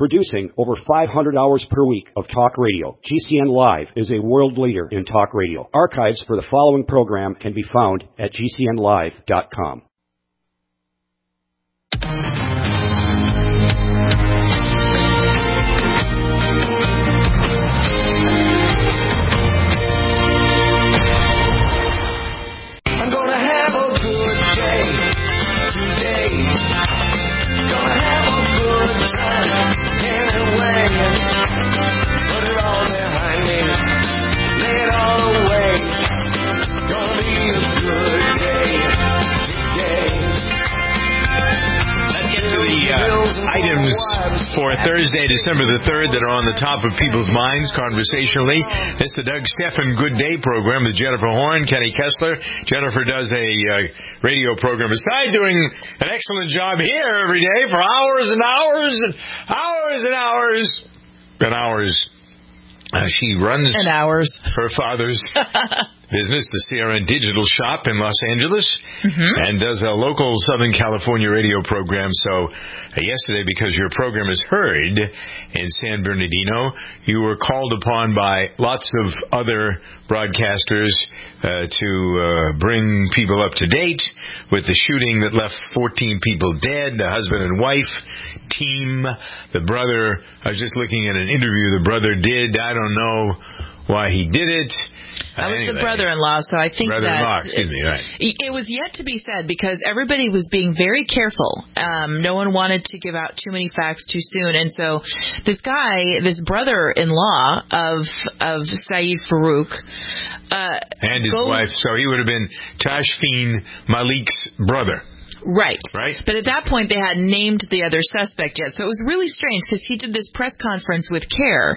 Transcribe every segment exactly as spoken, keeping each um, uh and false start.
Producing over five hundred hours per week of talk radio, G C N Live is a world leader in talk radio. Archives for the following program can be found at G C N live dot com. Items for Thursday, December the third that are on the top of people's minds conversationally. It's the Doug Stephan Good Day program with Jennifer Horn, Kenny Kessler. Jennifer does a uh, radio program aside doing an excellent job here every day for hours and hours and hours and hours and hours. Uh, she runs and hours. her father's business, the Sierra Digital Shop in Los Angeles, mm-hmm. and does a local Southern California radio program. So uh, yesterday, because your program is heard in San Bernardino, you were called upon by lots of other broadcasters uh, to uh, bring people up to date with the shooting that left fourteen people dead, the husband and wife team, the brother. I was just looking at an interview the brother did. I don't know why he did it. I was anyway, the brother-in-law, so I think brother-in-law, that excuse me, right. it, it was yet to be said because everybody was being very careful. Um, no one wanted to give out too many facts too soon, and so this guy, this brother-in-law of of Saeed Farook, uh, and his goes, wife, so he would have been Tashfeen Malik's brother. Right. Right. But at that point, they hadn't named the other suspect yet. So it was really strange because he did this press conference with CARE,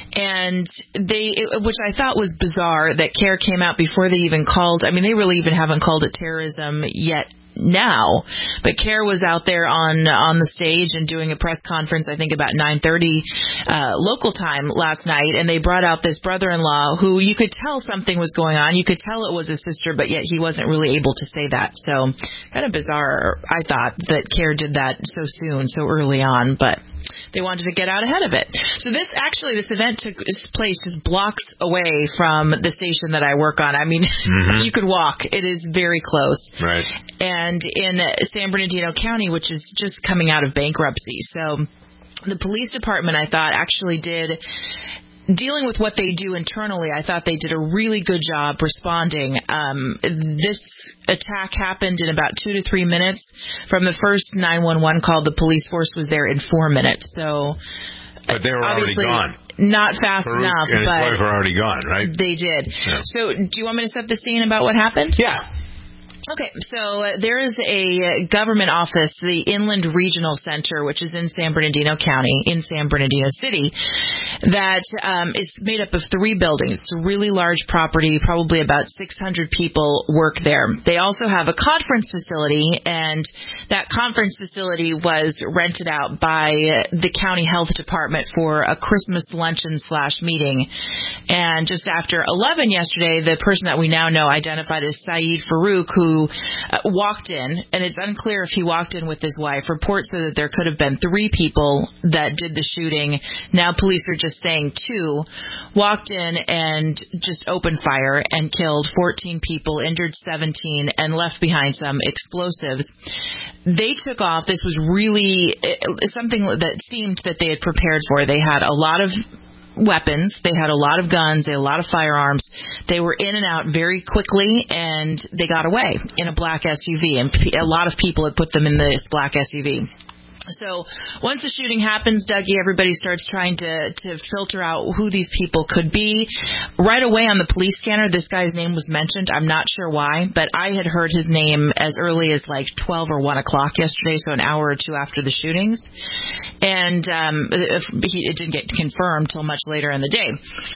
and they, it, which I thought was bizarre that CARE came out before they even called. I mean, they really even haven't called it terrorism yet now, but CARE was out there on on the stage and doing a press conference, I think about nine thirty uh, local time last night, and they brought out this brother-in-law who you could tell something was going on. You could tell it was his sister, but yet he wasn't really able to say that. So kind of bizarre, I thought, that CARE did that so soon, so early on, but they wanted to get out ahead of it. So this actually, this event took place just blocks away from the station that I work on. I mean, mm-hmm. you could walk. It is very close. Right. And in San Bernardino County, which is just coming out of bankruptcy. So the police department, I thought, actually did, dealing with what they do internally, I thought they did a really good job responding. Um, this attack happened in about two to three minutes. From the first nine one one call, the police force was there in four minutes. So, but they were already gone. Not fast Farouk enough, and his but wife were already gone, right? They did. Yeah. So, do you want me to set the scene about what happened? Yeah. Okay, so uh, there is a government office, the Inland Regional Center, which is in San Bernardino County, in San Bernardino City, that um, is made up of three buildings. It's a really large property, probably about six hundred people work there. They also have a conference facility, and that conference facility was rented out by the county health department for a Christmas luncheon slash meeting. And just after eleven yesterday, the person that we now know identified as Saeed Farook, who Uh, walked in, and it's unclear if he walked in with his wife. Reports say that there could have been three people that did the shooting. Now police are just saying two. Walked in and just opened fire and killed fourteen people, injured seventeen, and left behind some explosives. They took off. This was really it, something that seemed that they had prepared for. They had a lot of weapons. They had a lot of guns. They had a lot of firearms. They were in and out very quickly, and they got away in a black S U V. And a lot of people had put them in this black S U V. So once the shooting happens, Dougie, everybody starts trying to, to filter out who these people could be. Right away on the police scanner, this guy's name was mentioned. I'm not sure why, but I had heard his name as early as like twelve or one o'clock yesterday, so an hour or two after the shootings. And um, it didn't get confirmed till much later in the day.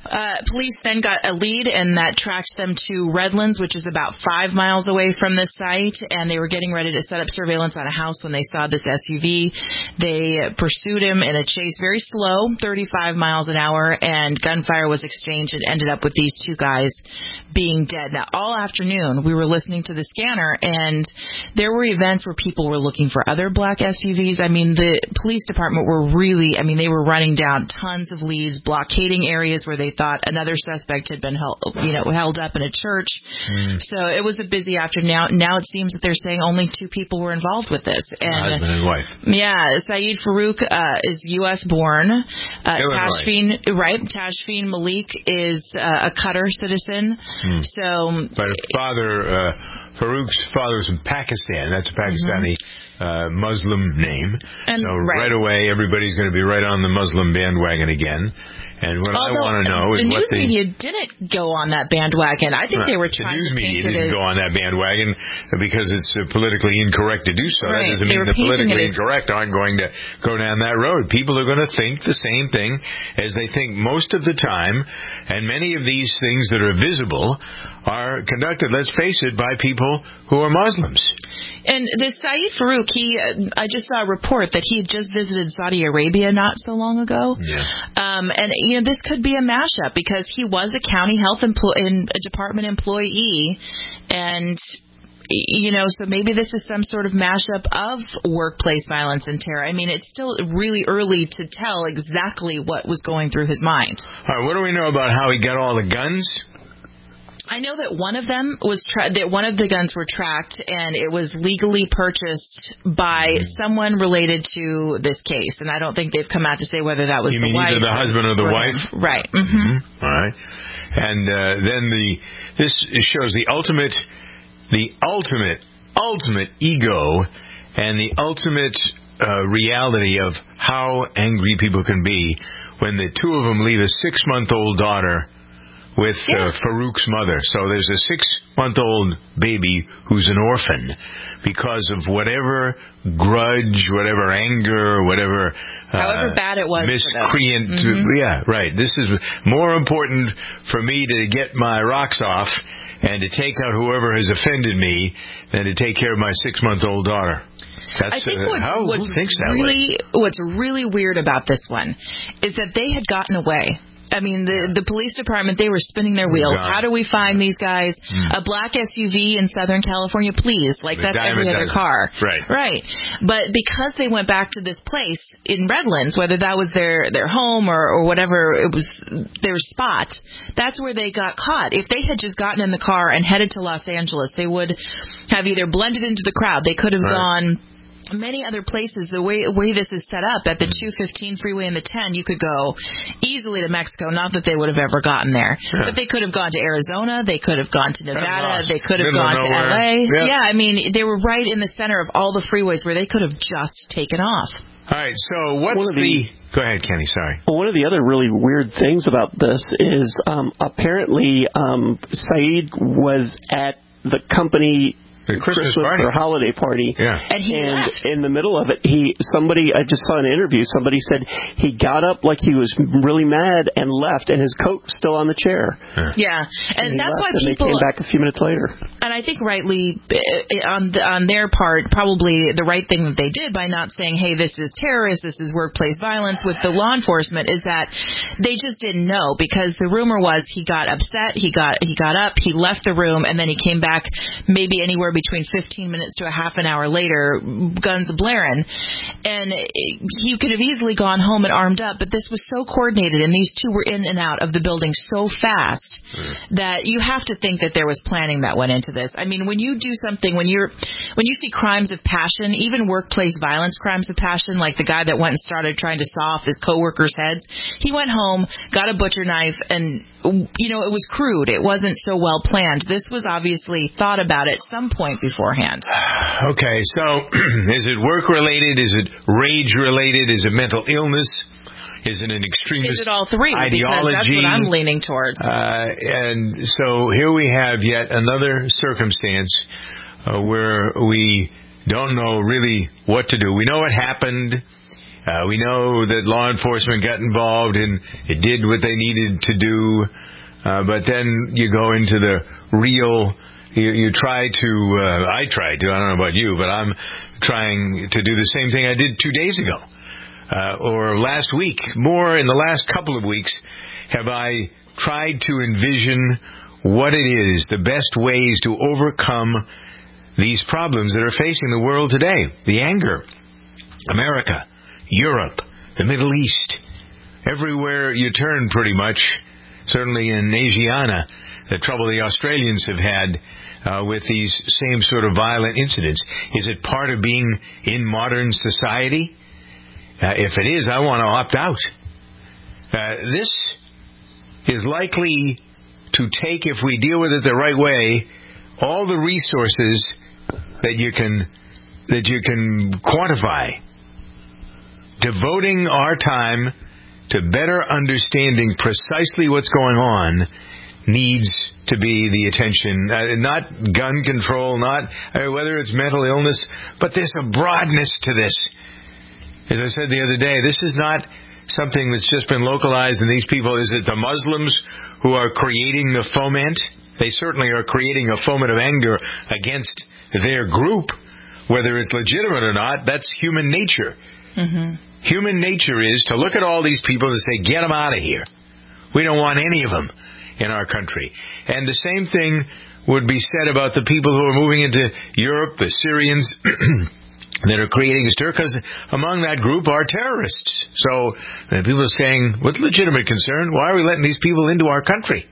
Uh, police then got a lead, and that tracked them to Redlands, which is about five miles away from this site, and they were getting ready to set up surveillance on a house when they saw this S U V. They pursued him in a chase, very slow, thirty-five miles an hour, and gunfire was exchanged and ended up with these two guys being dead. Now, all afternoon, we were listening to the scanner, and there were events where people were looking for other black S U Vs. I mean, the police department were really, I mean, they were running down tons of leads, blockading areas where they thought another suspect had been held, you know, held up in a church. Mm. So it was a busy afternoon. Now, now it seems that they're saying only two people were involved with this. And, husband and wife. Yeah, Saeed Farouk uh, is U S born. Uh, Tashfeen, right? Tashfeen Malik is uh, a Qatar citizen. Mm. So, but father, uh, Farouk's father was from Pakistan. That's a Pakistani. Mm-hmm. Uh, Muslim name. And so right. right away, everybody's going to be right on the Muslim bandwagon again. And what Although, I want to know is the what news the media didn't go on that bandwagon. I think right. they were trying the news to media paint didn't it as, go on that bandwagon because it's uh, politically incorrect to do so. Right. That doesn't they mean the politically as, incorrect aren't going to go down that road. People are going to think the same thing as they think most of the time, and many of these things that are visible are conducted, let's face it, by people who are Muslims. And this Saeed Farouk, he, uh, I just saw a report that he had just visited Saudi Arabia not so long ago. Yeah. Um, and, you know, this could be a mashup because he was a county health empl- in, a department employee. And, you know, so maybe this is some sort of mashup of workplace violence and terror. I mean, it's still really early to tell exactly what was going through his mind. All right, what do we know about how he got all the guns? I know that one of them was tra- that one of the guns were tracked, and it was legally purchased by mm-hmm. someone related to this case. And I don't think they've come out to say whether that was you the mean wife either the husband or the wife, him. Right? Mm-hmm. Mm-hmm. All right. And uh, then the this shows the ultimate, the ultimate, ultimate ego, and the ultimate uh, reality of how angry people can be when the two of them leave a six-month-old daughter with yeah. uh, Farouk's mother. So there's a six-month-old baby who's an orphan because of whatever grudge, whatever anger, whatever uh, however bad it was miscreant. Mm-hmm. Yeah, right. This is more important for me to get my rocks off and to take out whoever has offended me than to take care of my six-month-old daughter. That's, I think uh, what's, how, what's who thinks that really way? what's really weird about this one is that they had gotten away. I mean, the the police department, they were spinning their wheels. God. How do we find these guys? Mm. A black S U V in Southern California, please. Like, the that's every other car. Right. Right. But because they went back to this place in Redlands, whether that was their, their home or, or whatever, it was their spot, that's where they got caught. If they had just gotten in the car and headed to Los Angeles, they would have either blended into the crowd. They could have right. gone many other places. The way way this is set up at the two fifteen freeway and the ten, you could go easily to Mexico. Not that they would have ever gotten there, yeah. but they could have gone to Arizona. They could have gone to Nevada. They could have Middle gone to L A. Yeah. yeah, I mean, they were right in the center of all the freeways where they could have just taken off. All right, so what's the, the... Go ahead, Kenny, sorry. Well, one of the other really weird things about this is um, apparently um, Saeed was at the company The Christmas, Christmas party. or holiday party. Yeah. And he and left. in the middle of it, he somebody I just saw an interview. Somebody said he got up like he was really mad and left, and his coat was still on the chair. Yeah, yeah. and, and that's why and people they came back a few minutes later. And I think rightly on the, on their part, probably the right thing that they did by not saying, "Hey, this is terrorist, this is workplace violence" with the law enforcement, is that they just didn't know, because the rumor was he got upset, he got he got up, he left the room, and then he came back maybe anywhere between fifteen minutes to a half an hour later, guns blaring. And he could have easily gone home and armed up, but this was so coordinated, and these two were in and out of the building so fast mm. that you have to think that there was planning that went into this. I mean, when you do something, when you're when you see crimes of passion, even workplace violence crimes of passion, like the guy that went and started trying to saw off his coworkers' heads, he went home, got a butcher knife, and you know, it was crude. It wasn't so well planned. This was obviously thought about at some point beforehand. Okay, so is it work-related? Is it rage-related? Is it mental illness? Is it an extremist Is it all three? ideology? Because that's what I'm leaning towards. Uh, and so here we have yet another circumstance uh, where we don't know really what to do. We know it happened. Uh, we know that law enforcement got involved and it did what they needed to do. Uh, but then you go into the real, you, you try to, uh, I tried to, I don't know about you, but I'm trying to do the same thing I did two days ago. Uh, or last week, more in the last couple of weeks, have I tried to envision what it is, the best ways to overcome these problems that are facing the world today. The anger. America, Europe, the Middle East, everywhere you turn pretty much, certainly in Asiana, the trouble the Australians have had uh, with these same sort of violent incidents. Is it part of being in modern society? Uh, if it is, I want to opt out. Uh, this is likely to take, if we deal with it the right way, all the resources that you can that you can quantify. Devoting our time to better understanding precisely what's going on needs to be the attention. Uh, not gun control, not uh, whether it's mental illness, but there's a broadness to this. As I said the other day, this is not something that's just been localized in these people. Is it the Muslims who are creating the foment? They certainly are creating a foment of anger against their group. Whether it's legitimate or not, that's human nature. Mm-hmm. Human nature is to look at all these people and say, get them out of here. We don't want any of them in our country. And the same thing would be said about the people who are moving into Europe, the Syrians that are creating a stir, because among that group are terrorists. So uh, people are saying, with legitimate concern, why are we letting these people into our country?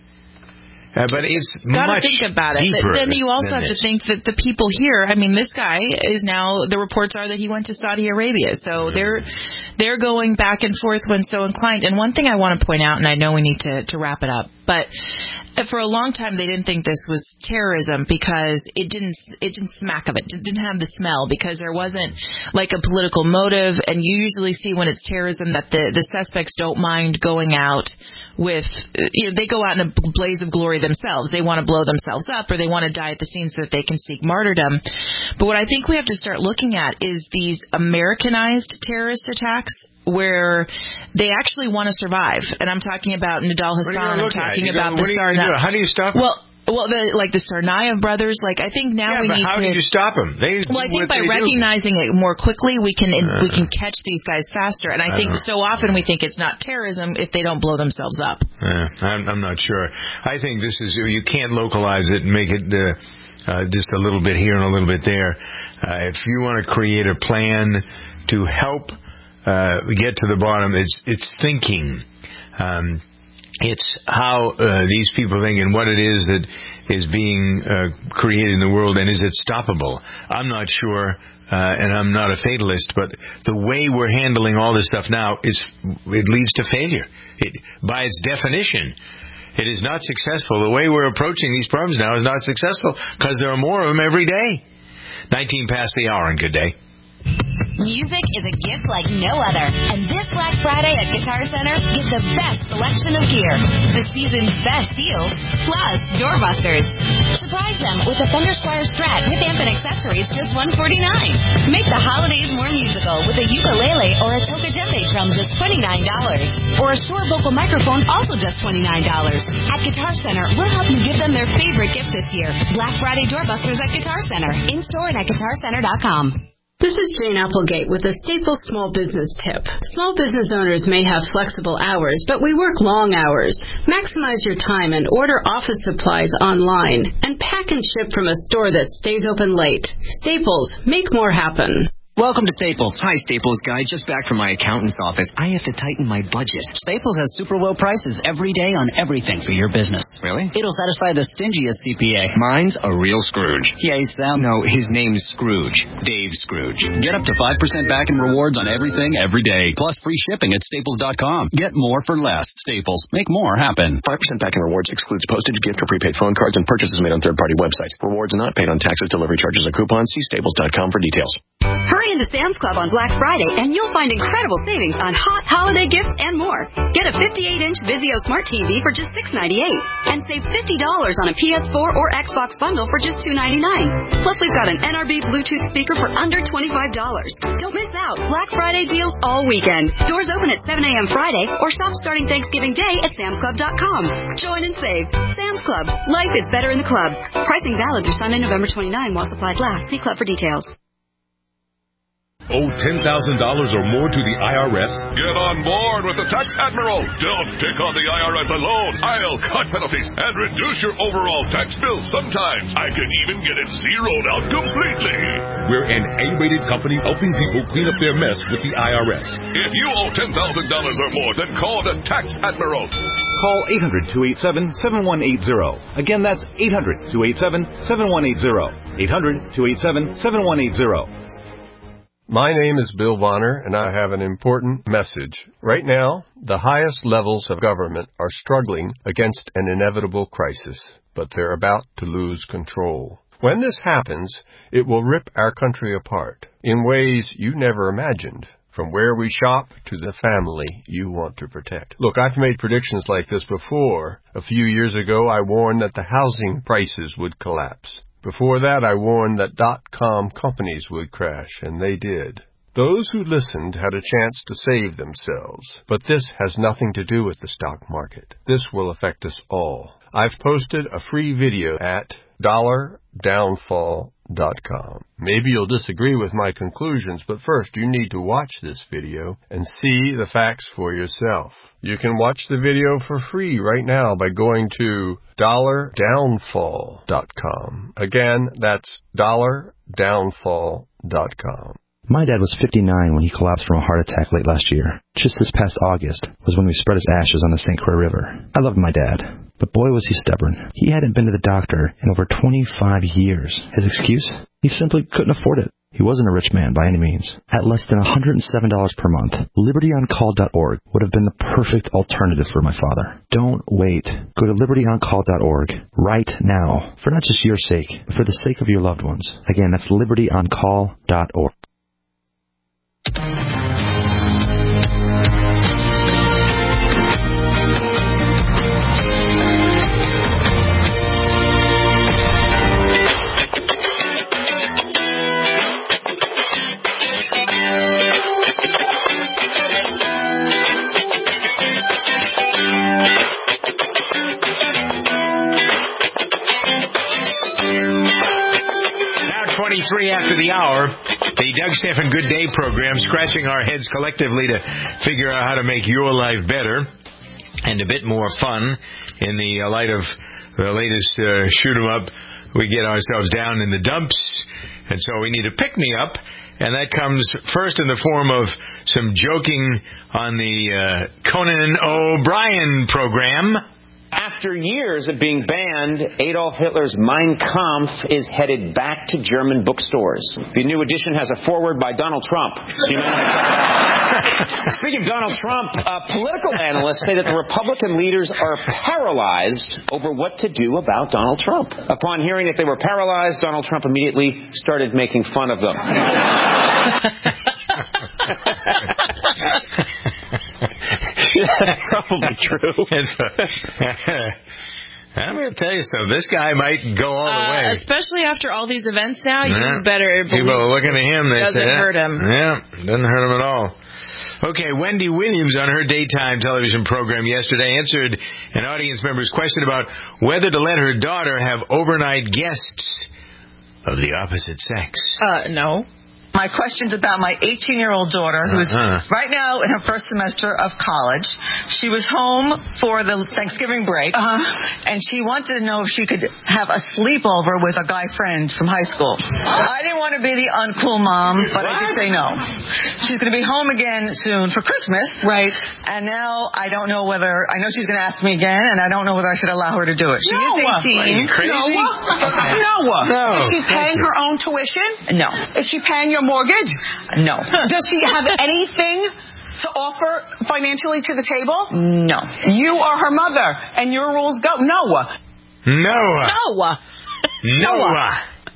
Uh, but it's Gotta much think about it. deeper. But then you also have this. to think that the people here, I mean, this guy is now, the reports are that he went to Saudi Arabia. So mm. they're they're going back and forth when so inclined. And one thing I want to point out, and I know we need to, to wrap it up, but for a long time they didn't think this was terrorism because it didn't it didn't smack of it. It didn't have the smell because there wasn't like a political motive. And you usually see when it's terrorism that the, the suspects don't mind going out with, you know, they go out in a blaze of glory themselves. They want to blow themselves up or they want to die at the scene so that they can seek martyrdom. But what I think we have to start looking at is these Americanized terrorist attacks where they actually want to survive. And I'm talking about Nidal Hassan. I'm talking about the Sarnaev. How do you stop? Well, Well, the, like the Sarnaev brothers, like I think now yeah, we but need how to. How do you stop them? They well, I think by recognizing do. it more quickly, we can uh, we can catch these guys faster. And I, I think so often we think it's not terrorism if they don't blow themselves up. Uh, I'm, I'm not sure. I think this is you can't localize it and make it uh, uh, just a little bit here and a little bit there. Uh, if you want to create a plan to help uh, get to the bottom, it's it's thinking. Um, It's how uh, these people think and what it is that is being uh, created in the world, and is it stoppable? I'm not sure, uh, and I'm not a fatalist, but the way we're handling all this stuff now is it leads to failure. It, by its definition, it is not successful. The way we're approaching these problems now is not successful because there are more of them every day. nineteen past the hour, and good day. Music is a gift like no other, and this Black Friday at Guitar Center, get the best selection of gear, the season's best deals, plus doorbusters. Surprise them with a Thunder Squire Strat with amp and accessories, just one hundred forty-nine dollars. Make the holidays more musical with a ukulele or a Toka Djembe drum, just twenty-nine dollars. Or a Shure vocal microphone, also just twenty-nine dollars. At Guitar Center, we'll help you give them their favorite gift this year. Black Friday doorbusters at Guitar Center, in-store and at guitar center dot com. This is Jane Applegate with a Staples small business tip. Small business owners may have flexible hours, but we work long hours. Maximize your time and order office supplies online. And pack and ship from a store that stays open late. Staples, make more happen. Welcome to Staples. Hi, Staples guy. Just back from my accountant's office. I have to tighten my budget. Staples has super low prices every day on everything for your business. Really? It'll satisfy the stingiest C P A. Mine's a real Scrooge. Yeah, Sam. No, his name's Scrooge. Dave Scrooge. Get up to five percent back in rewards on everything every day. Plus free shipping at staples dot com. Get more for less. Staples. Make more happen. five percent back in rewards excludes postage, gift, or prepaid phone cards and purchases made on third-party websites. Rewards not paid on taxes, delivery charges, or coupons. See staples dot com for details. Hurry into Sam's Club on Black Friday and you'll find incredible savings on hot holiday gifts and more. Get a fifty-eight inch Vizio Smart T V for just six ninety-eight and save fifty dollars on a P S four or Xbox bundle for just two ninety-nine. Plus, we've got an N R B Bluetooth speaker for under twenty-five dollars. Don't miss out. Black Friday deals all weekend. Doors open at seven a.m. Friday or shop starting Thanksgiving Day at Sam's Club dot com. Join and save. Sam's Club. Life is better in the club. Pricing valid through Sunday, November twenty-ninth while supplies last. See Club for details. Owe ten thousand dollars or more to the I R S? Get on board with the Tax Admiral. Don't take on the I R S alone. I'll cut penalties and reduce your overall tax bill. Sometimes I can even get it zeroed out completely. We're an A-rated company helping people clean up their mess with the I R S. If you owe ten thousand dollars or more, then call the Tax Admiral. Call eight hundred, two eight seven, seven one eight zero. Again, that's eight hundred, two eight seven, seven one eight zero. eight hundred, two eight seven, seven one eight zero. My name is Bill Bonner, and I have an important message. Right now, the highest levels of government are struggling against an inevitable crisis, but they're about to lose control. When this happens, it will rip our country apart in ways you never imagined, from where we shop to the family you want to protect. Look, I've made predictions like this before. A few years ago, I warned that the housing prices would collapse. Before that, I warned that dot-com companies would crash, and they did. Those who listened had a chance to save themselves. But this has nothing to do with the stock market. This will affect us all. I've posted a free video at dollar downfall dot com. Maybe you'll disagree with my conclusions, but first you need to watch this video and see the facts for yourself. You can watch the video for free right now by going to dollar downfall dot com. Again, that's dollar downfall dot com. My dad was fifty-nine when he collapsed from a heart attack late last year. Just this past August was when we spread his ashes on the Saint Croix River. I loved my dad, but boy was he stubborn. He hadn't been to the doctor in over twenty-five years. His excuse? He simply couldn't afford it. He wasn't a rich man by any means. At less than one hundred seven dollars per month, liberty on call dot org would have been the perfect alternative for my father. Don't wait. Go to liberty on call dot org right now, for not just your sake, but for the sake of your loved ones. Again, that's liberty on call dot org. twenty-three after the hour, the Doug Stephan Good Day program, scratching our heads collectively to figure out how to make your life better and a bit more fun in the light of the latest uh, shoot 'em up. We get ourselves down in the dumps, and so we need a pick-me-up, and that comes first in the form of some joking on the uh, Conan O'Brien program. After years of being banned, Adolf Hitler's Mein Kampf is headed back to German bookstores. The new edition has a foreword by Donald Trump. So you might Speaking of Donald Trump, uh, political analysts say that the Republican leaders are paralyzed over what to do about Donald Trump. Upon hearing that they were paralyzed, Donald Trump immediately started making fun of them. That's probably true. I'm going to tell you something. This guy might go all the uh, way. Especially after all these events now, yeah. you better believe people are looking at him. They doesn't say, hurt him. Yeah, doesn't hurt him at all. Okay, Wendy Williams on her daytime television program yesterday answered an audience member's question about whether to let her daughter have overnight guests of the opposite sex. Uh, no. My question's about my eighteen-year-old daughter, who is uh-huh. right now in her first semester of college. She was home for the Thanksgiving break, uh-huh. and she wanted to know if she could have a sleepover with a guy friend from high school. I didn't want to be the uncool mom, but what? I did say no. She's going to be home again soon for Christmas. Right. And now I don't know whether, I know she's going to ask me again, and I don't know whether I should allow her to do it. She no. is eighteen. Are you crazy? No. Okay. No. no. Is she paying her own tuition? No. Is she paying your mortgage? No. Does she have anything to offer financially to the table? No. You are her mother, and your rules go. Noah. Noah. Noah. Noah.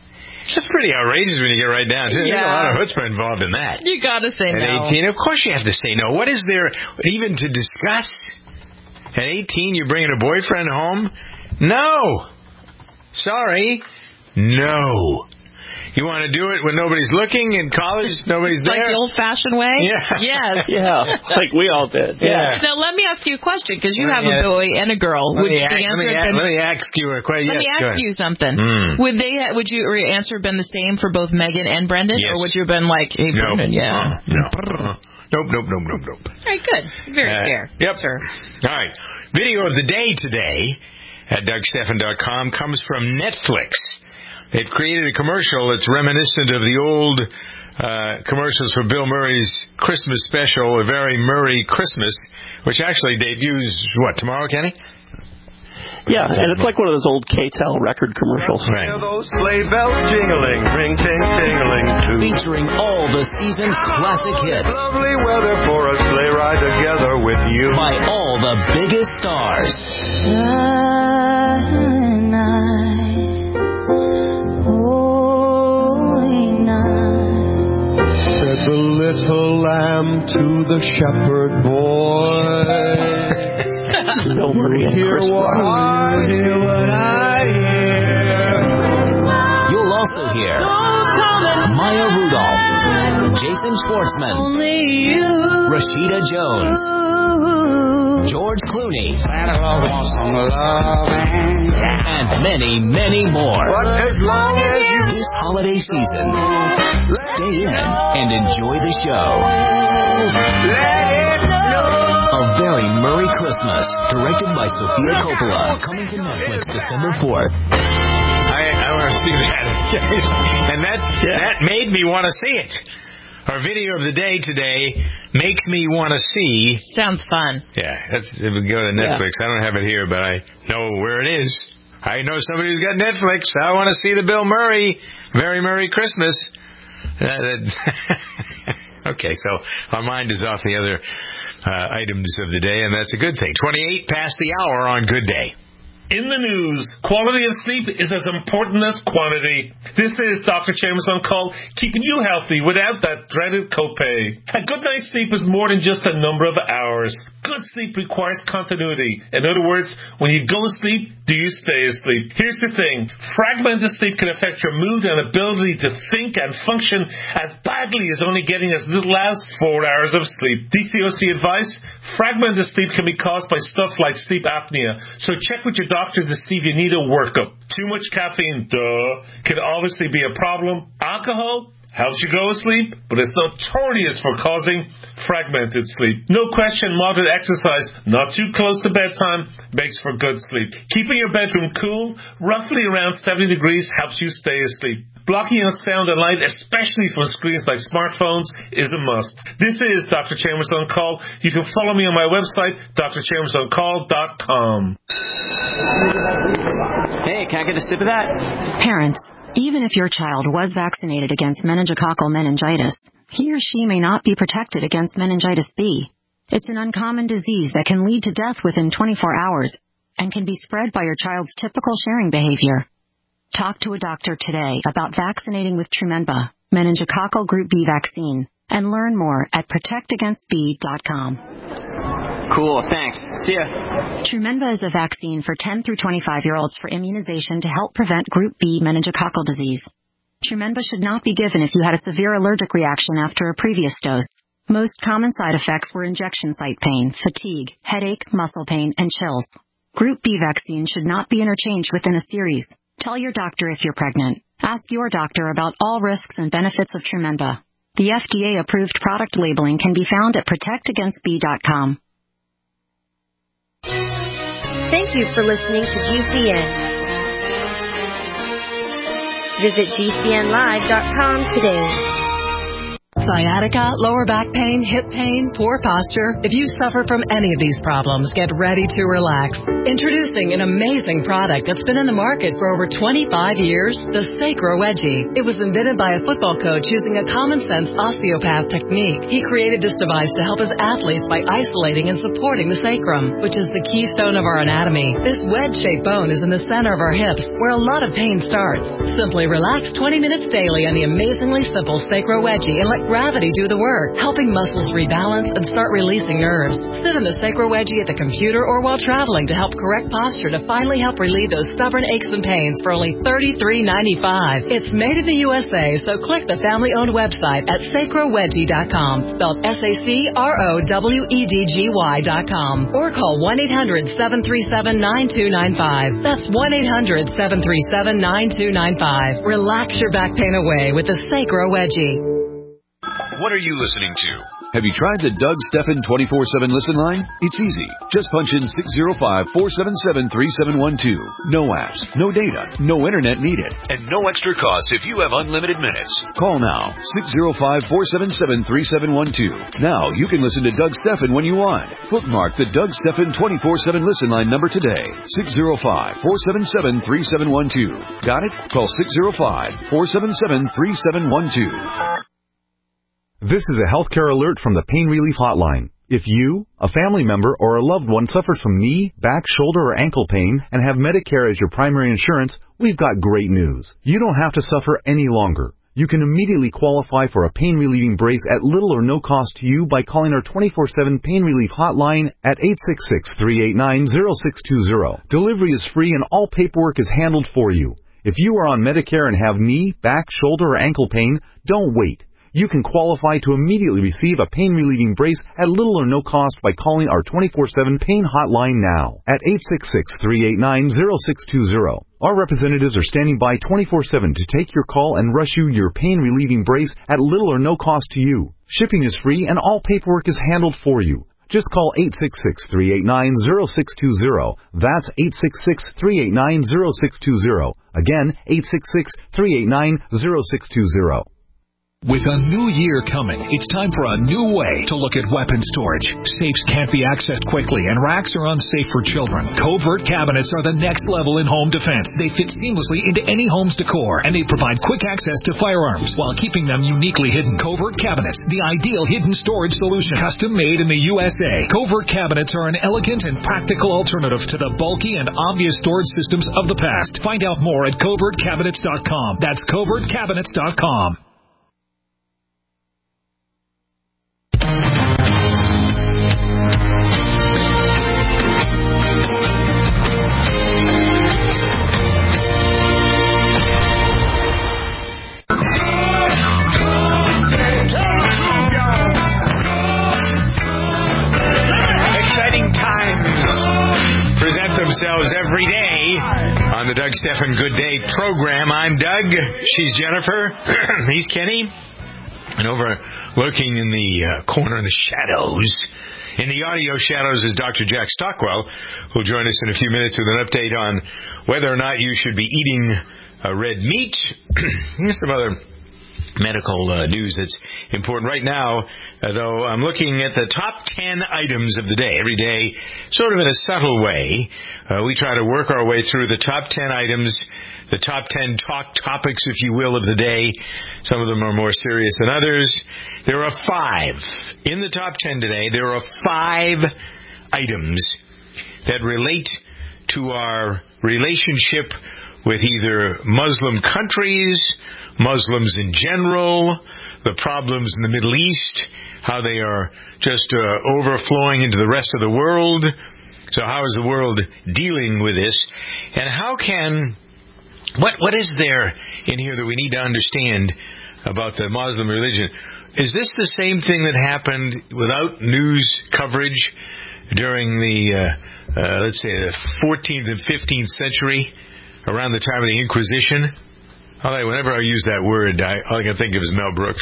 It's pretty outrageous when you get right down to it. Yeah. There's a lot of chutzpah involved in that. You got to say At no. eighteen, of course you have to say no. What is there even to discuss? At eighteen, you're bringing a boyfriend home? No. Sorry. No. You want to do it when nobody's looking in college, nobody's there? Like the old-fashioned way? Yeah. Yes. Yeah, like we all did. Yeah. Now, let me ask you a question, because you Let have me a ask- boy and a girl. Let Would me, the ask, answer let, me, have been... let me ask you a question. Let Yes, me go ask ahead. you something. Mm. Would they? Ha- would you? Your answer have been the same for both Megan and Brendan, Yes. or would you have been like, "Hey, No. Brendan, yeah, Uh, no. Uh, nope, nope, nope, nope, nope. all right, good, very Uh, fair." Yep. Sure. All right. Video of the day today at Doug Stephan dot com comes from Netflix. They've created a commercial that's reminiscent of the old uh, commercials for Bill Murray's Christmas special, A Very Murray Christmas, which actually debuts, what, tomorrow, Kenny? Yeah, and it's like one of those old K T E L record commercials. Right. Those sleigh bells jingling, ring ting tingling too. Featuring all the season's classic hits. Lovely weather for a sleigh ride together with you. By all the biggest stars. Silent night, holy night. Said the little lamb to the shepherd boy. Bill Murray and Hear Chris what I hear, what I hear. You'll also hear Maya Rudolph, Jason Schwartzman, Rashida Jones, George Clooney, and many, many more. But as long as you This holiday season, stay in and enjoy the show. A Very Murray Christmas, directed by Sofia Coppola, coming to Netflix December fourth. I, I want to see that. And that, that made me want to see it. Our video of the day today makes me want to see. Sounds fun. Yeah, that's, if we go to Netflix, I don't have it here, but I know where it is. I know somebody who's got Netflix. I want to see the Bill Murray Very Merry Christmas. Uh, okay, so our mind is off the other uh, items of the day, and that's a good thing. twenty-eight past the hour on Good Day. In the news, quality of sleep is as important as quantity. This is Doctor Chambers on call, keeping you healthy without that dreaded copay. A good night's sleep is more than just a number of hours. Good sleep requires continuity. In other words, when you go to sleep, do you stay asleep? Here's the thing. Fragmented sleep can affect your mood and ability to think and function as badly as only getting as little as four hours of sleep. D C O C advice, fragmented sleep can be caused by stuff like sleep apnea. So check with your doctor to see if you need a workup. Too much caffeine, duh, can obviously be a problem. Alcohol helps you go to sleep, but it's notorious for causing fragmented sleep. No question, moderate exercise, not too close to bedtime, makes for good sleep. Keeping your bedroom cool, roughly around seventy degrees, helps you stay asleep. Blocking out sound and light, especially from screens like smartphones, is a must. This is Doctor Chambers on Call. You can follow me on my website, d r chambers on call dot com. Hey, can I get a sip of that? Parents, even if your child was vaccinated against meningococcal meningitis, he or she may not be protected against meningitis B. It's an uncommon disease that can lead to death within twenty-four hours and can be spread by your child's typical sharing behavior. Talk to a doctor today about vaccinating with Trumenba, meningococcal group B vaccine, and learn more at protect against b dot com. Cool, thanks. See ya. Trumenba is a vaccine for ten through twenty-five-year-olds for immunization to help prevent Group B meningococcal disease. Trumenba should not be given if you had a severe allergic reaction after a previous dose. Most common side effects were injection site pain, fatigue, headache, muscle pain, and chills. Group B vaccine should not be interchanged within a series. Tell your doctor if you're pregnant. Ask your doctor about all risks and benefits of Trumenba. The F D A-approved product labeling can be found at protect against b dot com. Thank you for listening to G C N. Visit G C N live dot com today. Sciatica, lower back pain, hip pain, poor posture. If you suffer from any of these problems, get ready to relax. Introducing an amazing product that's been in the market for over twenty-five years, the Sacro Wedgie. It was invented by a football coach using a common-sense osteopath technique. He created this device to help his athletes by isolating and supporting the sacrum, which is the keystone of our anatomy. This wedge-shaped bone is in the center of our hips, where a lot of pain starts. Simply relax twenty minutes daily on the amazingly simple Sacro Wedgie and let gravity do the work, helping muscles rebalance and start releasing nerves. Sit in the Sacro Wedgie at the computer or while traveling to help correct posture to finally help relieve those stubborn aches and pains for only thirty-three ninety-five. It's made in the U S A, so click the family-owned website at sacro wedgie dot com, spelled S A C R O W E D G Y dot com, or call one eight hundred seven three seven nine two nine five. That's one eight hundred seven three seven nine two nine five. Relax your back pain away with the Sacro Wedgie. What are you listening to? Have you tried the Doug Stephan twenty-four seven listen line? It's easy. Just punch in six zero five, four seven seven, three seven one two. No apps, no data, no internet needed, and no extra cost if you have unlimited minutes. Call now, six zero five, four seven seven, three seven one two. Now you can listen to Doug Stephan when you want. Bookmark the Doug Stephan twenty-four seven listen line number today, six zero five, four seven seven, three seven one two. Got it? Call six zero five, four seven seven, three seven one two. This is a healthcare alert from the Pain Relief Hotline. If you, a family member, or a loved one suffers from knee, back, shoulder, or ankle pain and have Medicare as your primary insurance, we've got great news. You don't have to suffer any longer. You can immediately qualify for a pain-relieving brace at little or no cost to you by calling our twenty-four seven Pain Relief Hotline at eight six six, three eight nine, zero six two zero. Delivery is free and all paperwork is handled for you. If you are on Medicare and have knee, back, shoulder, or ankle pain, don't wait. You can qualify to immediately receive a pain-relieving brace at little or no cost by calling our twenty-four seven Pain Hotline now at eight six six, three eight nine, zero six two zero. Our representatives are standing by twenty-four seven to take your call and rush you your pain-relieving brace at little or no cost to you. Shipping is free and all paperwork is handled for you. Just call eight six six, three eight nine, zero six two zero. That's eight six six, three eight nine, zero six two zero. Again, eight six six, three eight nine, zero six two zero. With a new year coming, it's time for a new way to look at weapon storage. Safes can't be accessed quickly, and racks are unsafe for children. Covert cabinets are the next level in home defense. They fit seamlessly into any home's decor, and they provide quick access to firearms while keeping them uniquely hidden. Covert cabinets, the ideal hidden storage solution. Custom made in the U S A. Covert cabinets are an elegant and practical alternative to the bulky and obvious storage systems of the past. Find out more at covert cabinets dot com. That's covert cabinets dot com. Themselves every day on the Doug Stephan Good Day program. I'm Doug. She's Jennifer. He's Kenny. And overlooking in the uh, corner in the shadows, in the audio shadows, is Doctor Jack Stockwell, who'll join us in a few minutes with an update on whether or not you should be eating uh, red meat. Here's some other medical uh, news that's important right now, uh, though I'm looking at the top ten items of the day. Every day, sort of in a subtle way, uh, we try to work our way through the top ten items, the top ten talk topics, if you will, of the day. Some of them are more serious than others. There are five. In the top ten today, there are five items that relate to our relationship with either Muslim countries, Muslims in general, the problems in the Middle East, how they are just uh, overflowing into the rest of the world. So how is the world dealing with this? And how can, what what is there in here that we need to understand about the Muslim religion? Is this the same thing that happened without news coverage during the, uh, uh, let's say, the fourteenth and fifteenth century, around the time of the Inquisition? Although whenever I use that word, I, all I can think of is Mel Brooks.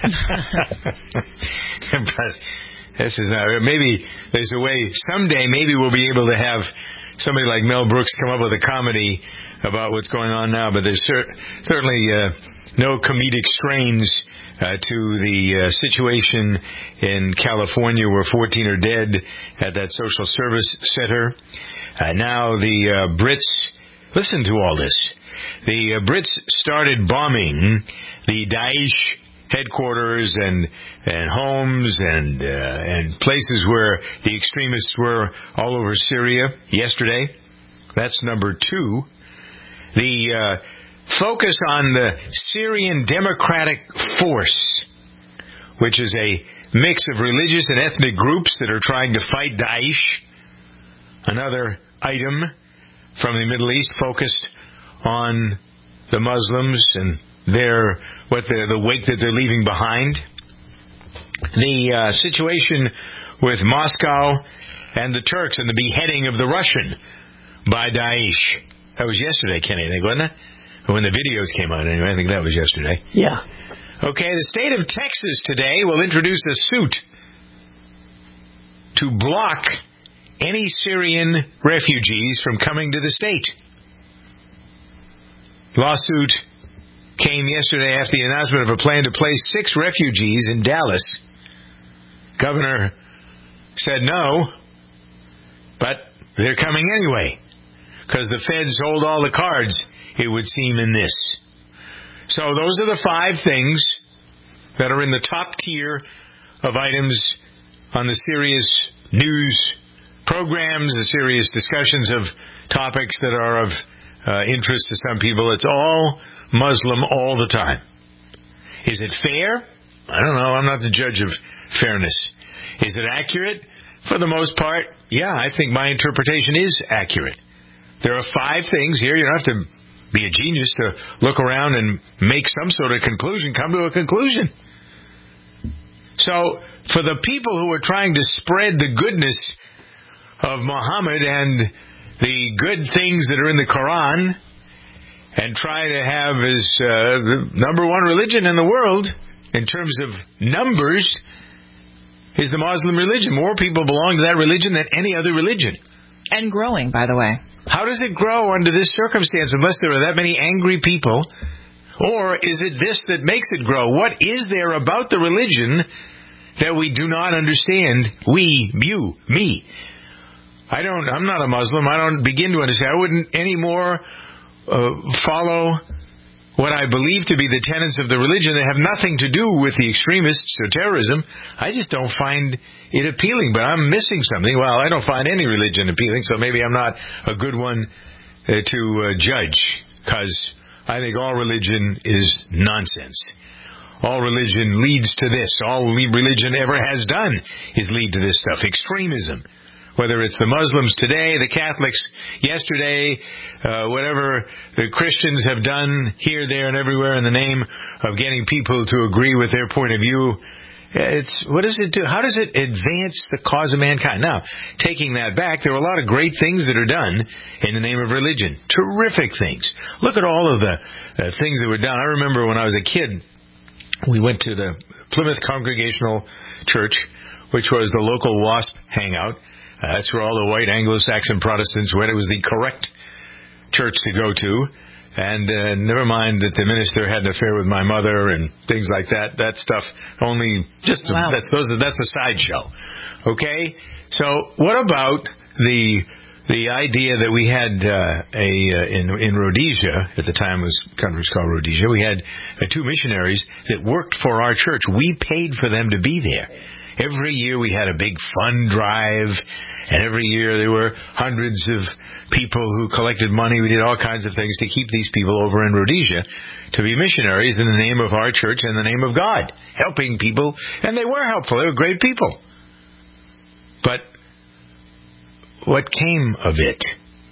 But this is not, maybe there's a way someday. Maybe we'll be able to have somebody like Mel Brooks come up with a comedy about what's going on now. But there's cer- certainly uh, no comedic strains uh, to the uh, situation in California where fourteen are dead at that social service center. Uh, now the uh, Brits, listen to all this. The uh, Brits started bombing the Daesh headquarters and and homes and uh, and places where the extremists were all over Syria yesterday. That's number two. The uh, focus on the Syrian Democratic Force, which is a mix of religious and ethnic groups that are trying to fight Daesh. Another item from the Middle East focused on the Muslims and their what the, the wake that they're leaving behind. The uh, situation with Moscow and the Turks and the beheading of the Russian by Daesh. That was yesterday, Kenny, I think, wasn't it? When the videos came out, anyway. I think that was yesterday. Yeah. Okay, the state of Texas today will introduce a suit to block any Syrian refugees from coming to the state. Lawsuit came yesterday after the announcement of a plan to place six refugees in Dallas. Governor said no, but they're coming anyway, because the feds hold all the cards, it would seem, in this. So those are the five things that are in the top tier of items on the serious news programs, the serious discussions of topics that are of uh, interest to some people. It's all Muslim all the time. Is it fair? I don't know. I'm not the judge of fairness. Is it accurate? For the most part, yeah, I think my interpretation is accurate. There are five things here. You don't have to be a genius to look around and make some sort of conclusion, come to a conclusion. So, for the people who are trying to spread the goodness of Muhammad and the good things that are in the Quran and try to have as uh, the number one religion in the world in terms of numbers is the Muslim religion. More people belong to that religion than any other religion. And growing, by the way. How does it grow under this circumstance unless there are that many angry people? Or is it this that makes it grow? What is there about the religion that we do not understand? We, you, me. I don't, I'm not a Muslim. I don't begin to understand. I wouldn't anymore uh, follow what I believe to be the tenets of the religion that have nothing to do with the extremists or terrorism. I just don't find it appealing, but I'm missing something. Well, I don't find any religion appealing, so maybe I'm not a good one uh, to uh, judge, because I think all religion is nonsense. All religion leads to this. All religion ever has done is lead to this stuff. Extremism. Whether it's the Muslims today, the Catholics yesterday, uh, whatever the Christians have done here, there, and everywhere in the name of getting people to agree with their point of view. It's, what does it do? How does it advance the cause of mankind? Now, taking that back, there are a lot of great things that are done in the name of religion. Terrific things. Look at all of the uh, things that were done. I remember when I was a kid, we went to the Plymouth Congregational Church, which was the local WASP hangout. Uh, that's where all the white Anglo-Saxon Protestants went. It was the correct church to go to. And uh, never mind that the minister had an affair with my mother and things like that. That stuff only just wow. that's those that's a sideshow. Okay, so what about the the idea that we had uh, a uh, in in Rhodesia at the time, was country was called Rhodesia. We had uh, two missionaries that worked for our church. We paid for them to be there. Every year we had a big fund drive, and every year there were hundreds of people who collected money. We did all kinds of things to keep these people over in Rhodesia to be missionaries in the name of our church and the name of God, helping people. And they were helpful. They were great people. But what came of it?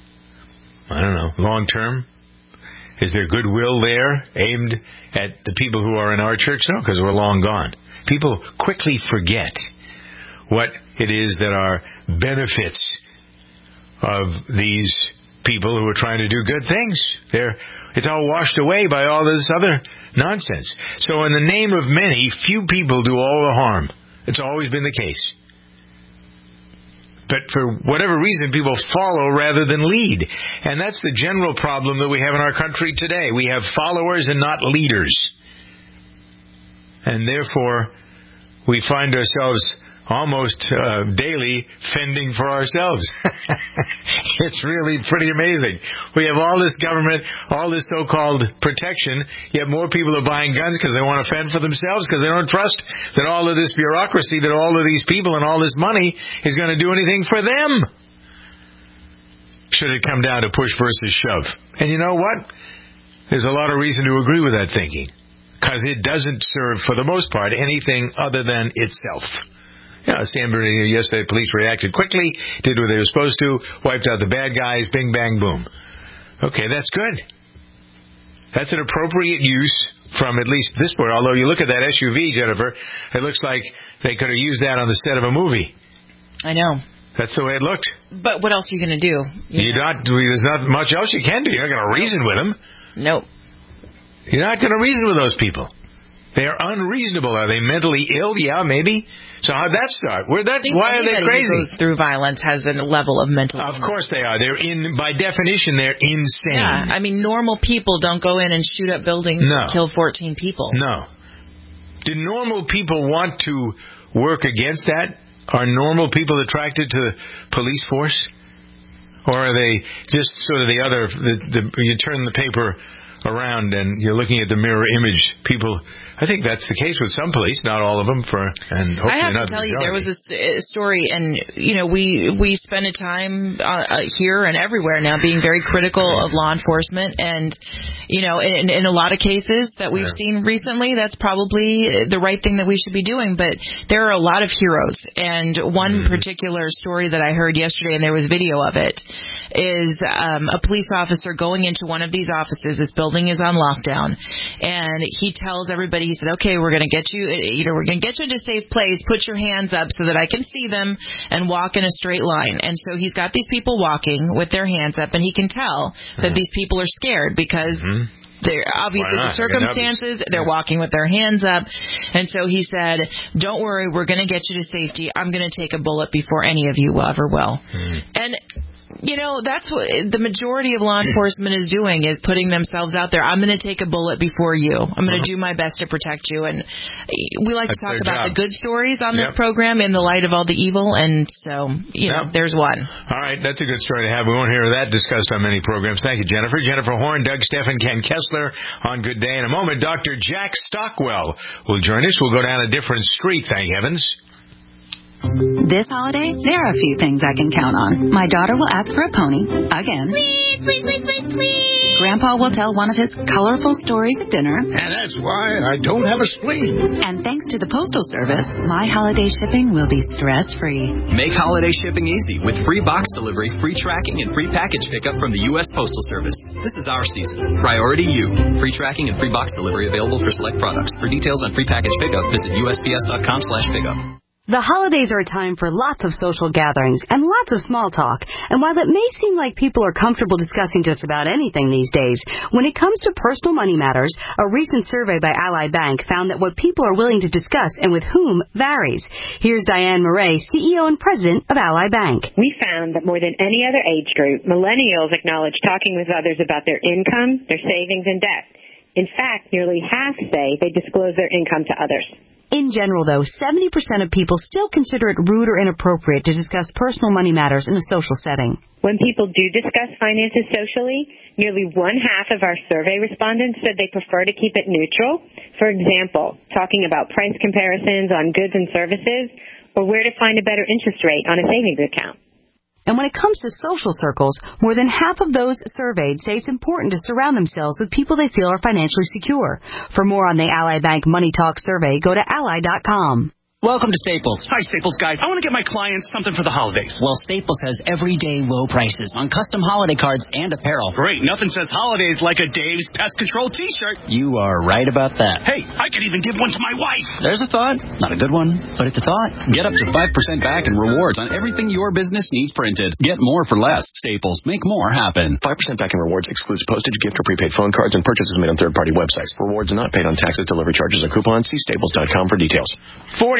I don't know. Long term? Is there goodwill there aimed at the people who are in our church? No, because we're long gone. People quickly forget what it is that are benefits of these people who are trying to do good things. They're, it's all washed away by all this other nonsense. So in the name of many, few people do all the harm. It's always been the case. But for whatever reason, people follow rather than lead. And that's the general problem that we have in our country today. We have followers and not leaders. and therefore we find ourselves almost uh, daily fending for ourselves. It's really pretty amazing. We have all this government, all this so-called protection, yet more people are buying guns because they want to fend for themselves, because they don't trust that all of this bureaucracy, that all of these people and all this money is going to do anything for them. Should it come down to push versus shove. And you know what? There's a lot of reason to agree with that thinking, because it doesn't serve, for the most part, anything other than itself. You know, San Bernardino yesterday, police reacted quickly, did what they were supposed to, wiped out the bad guys, bing, bang, boom. Okay, that's good. That's an appropriate use from at least this point. Although you look at that S U V, Jennifer, it looks like they could have used that on the set of a movie. I know. That's the way it looked. But what else are you going to do? You You're not, there's not much else you can do. You're not going to reason with them. Nope. You're not going to reason with those people. They are unreasonable. Are they mentally ill? Yeah, maybe. So how'd that start? Where that? Why are they crazy? Who goes through violence has a level of mental illness. Of course they are. They're in, by definition, they're insane. Yeah, I mean, normal people don't go in and shoot up buildings no. and kill fourteen people. No. Do normal people want to work against that? Are normal people attracted to the police force? Or are they just sort of the other, the, the, you turn the paper around and you're looking at the mirror image, people, I think that's the case with some police, not all of them, for, and hopefully I have not to tell the you, there was a, a story, and, you know, we, we spend a time uh, here and everywhere now being very critical of law enforcement, and, you know, in, in a lot of cases that we've yeah. seen recently, that's probably the right thing that we should be doing, but there are a lot of heroes, and one mm-hmm. particular story that I heard yesterday, and there was video of it, is um, a police officer going into one of these offices. This building is on lockdown, and he tells everybody, he said, okay, we're going to get you, you know, we're going to get you to a safe place. Put your hands up so that I can see them, and walk in a straight line. And so he's got these people walking with their hands up, and he can tell that these people are scared because mm-hmm. they're obviously the circumstances, they're walking with their hands up. And so he said, don't worry, we're going to get you to safety. I'm going to take a bullet before any of you ever will. Mm-hmm. And you know, that's what the majority of law enforcement is doing, is putting themselves out there. I'm going to take a bullet before you. I'm going to do my best to protect you. And we like that's to talk about job. the good stories on yep. this program in the light of all the evil. And so, you know, yep. there's one. All right. That's a good story to have. We won't hear that discussed on many programs. Thank you, Jennifer. Jennifer Horn, Doug Steffen, Ken Kessler on Good Day. In a moment, Doctor Jack Stockwell will join us. We'll go down a different street, thank heavens. This holiday, there are a few things I can count on. My daughter will ask for a pony, again. Please, please, please, please, please. Grandpa will tell one of his colorful stories at dinner. And that's why I don't have a spleen. And thanks to the Postal Service, my holiday shipping will be stress-free. Make holiday shipping easy with free box delivery, free tracking, and free package pickup from the U S Postal Service. This is our season. Priority you. Free tracking and free box delivery available for select products. For details on free package pickup, visit U S P S dot com slash pickup. The holidays are a time for lots of social gatherings and lots of small talk. And while it may seem like people are comfortable discussing just about anything these days, when it comes to personal money matters, a recent survey by Ally Bank found that what people are willing to discuss and with whom varies. Here's Diane Murray, C E O and President of Ally Bank. We found that more than any other age group, millennials acknowledge talking with others about their income, their savings, and debt. In fact, nearly half say they disclose their income to others. In general, though, seventy percent of people still consider it rude or inappropriate to discuss personal money matters in a social setting. When people do discuss finances socially, nearly one half of our survey respondents said they prefer to keep it neutral. For example, talking about price comparisons on goods and services, or where to find a better interest rate on a savings account. And when it comes to social circles, more than half of those surveyed say it's important to surround themselves with people they feel are financially secure. For more on the Ally Bank Money Talk survey, go to ally dot com. Welcome to Staples. Hi, Staples guy. I want to get my clients something for the holidays. Well, Staples has everyday low prices on custom holiday cards and apparel. Great. Nothing says holidays like a Dave's Pest Control t-shirt. You are right about that. Hey, I could even give one to my wife. There's a thought. Not a good one, but it's a thought. Get up to five percent back in rewards on everything your business needs printed. Get more for less. Staples. Make more happen. five percent back in rewards excludes postage, gift, or prepaid phone cards and purchases made on third-party websites. Rewards not paid on taxes, delivery charges, or coupons. See staples dot com for details. forty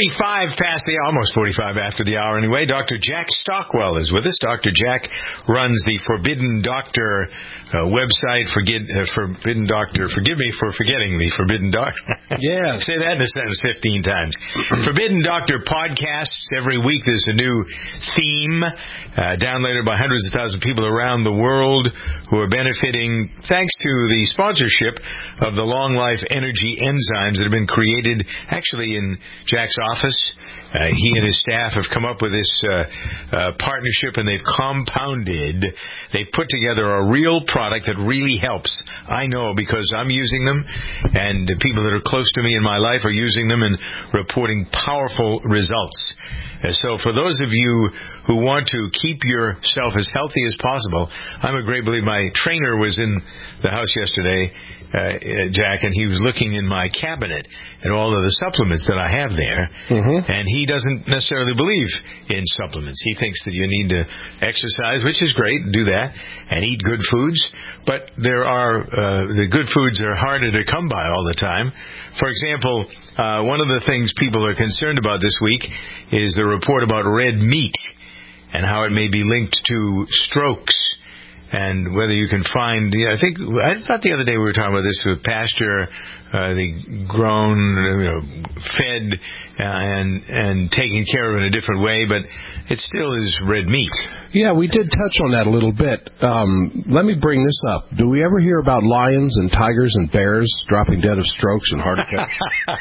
forty-five past the, almost forty-five after the hour anyway. Doctor Jack Stockwell is with us. Doctor Jack runs the Forbidden Doctor uh, website. Forget, uh, Forbidden Doctor, forgive me for forgetting the Forbidden Doctor. Yes. Say that in a sentence fifteen times. Forbidden Doctor podcasts. Every week there's a new theme uh, downloaded by hundreds of thousands of people around the world who are benefiting thanks to the sponsorship of the Long Life Energy enzymes that have been created actually in Jack's office. Uh, he and his staff have come up with this uh, uh, partnership, and they've compounded, they've put together a real product that really helps. I know because I'm using them, and the people that are close to me in my life are using them and reporting powerful results. Uh, so for those of you who want to keep yourself as healthy as possible, I'm a great believer. My trainer was in the house yesterday, uh, Jack, and he was looking in my cabinet at all of the supplements that I have there, mm-hmm. and he doesn't necessarily believe in supplements. He thinks that you need to exercise, which is great, do that, and eat good foods, but there are, uh, the good foods are harder to come by all the time. For example, uh, one of the things people are concerned about this week is the report about red meat and how it may be linked to strokes. And whether you can find, yeah, I think, I thought the other day we were talking about this with pasture, uh, the grown, you know, fed, uh, and, and taken care of in a different way, but it still is red meat. Yeah, we did touch on that a little bit. Um, let me bring this up. Do we ever hear about lions and tigers and bears dropping dead of strokes and heart attacks?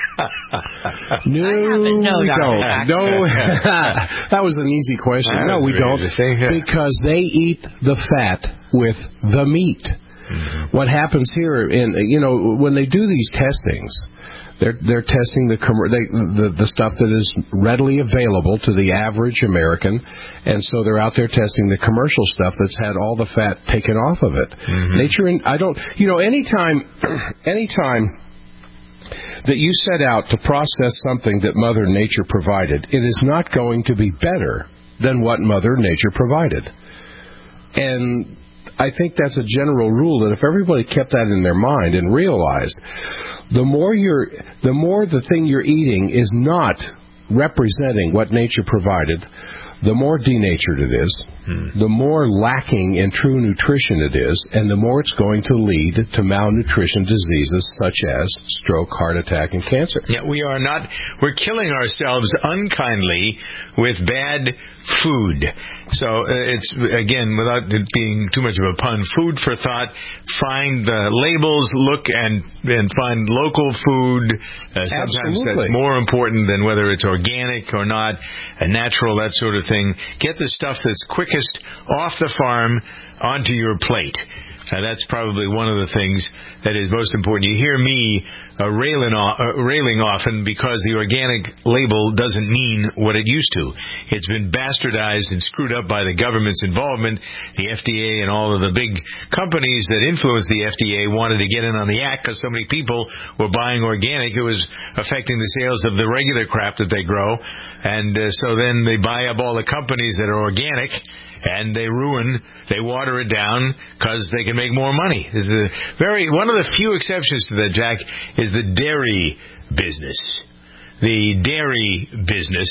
no, no, we Doctor don't. Jack. No, that was an easy question. No, we don't, because they eat the fat with the meat. Mm-hmm. What happens here, in you know, when they do these testings, they're they're testing the, they, the the stuff that is readily available to the average American, and so they're out there testing the commercial stuff that's had all the fat taken off of it. Mm-hmm. Nature, and I don't, you know, anytime, anytime that you set out to process something that Mother Nature provided, it is not going to be better than what Mother Nature provided. And I think that's a general rule, that if everybody kept that in their mind and realized the more you're, the more the thing you're eating is not representing what nature provided, the more denatured it is, hmm. the more lacking in true nutrition it is, and the more it's going to lead to malnutrition diseases such as stroke, heart attack, and cancer. Yeah, we are not, we're killing ourselves unkindly with bad food. So uh, it's, again, without it being too much of a pun, food for thought. Find the labels, look and and find local food. Uh, sometimes Absolutely. That's more important than whether it's organic or not, uh, natural, that sort of thing. Get the stuff that's quickest off the farm onto your plate. Uh, that's probably one of the things that is most important. You hear me uh, railing, off, uh, railing often because the organic label doesn't mean what it used to. It's been bastardized and screwed up by the government's involvement. The F D A and all of the big companies that influence the F D A wanted to get in on the act because so many people were buying organic. It was affecting the sales of the regular crap that they grow. And uh, so then they buy up all the companies that are organic, and they ruin, they water it down because they can make more money. This is a very, one of the few exceptions to that, Jack, is the dairy business. The dairy business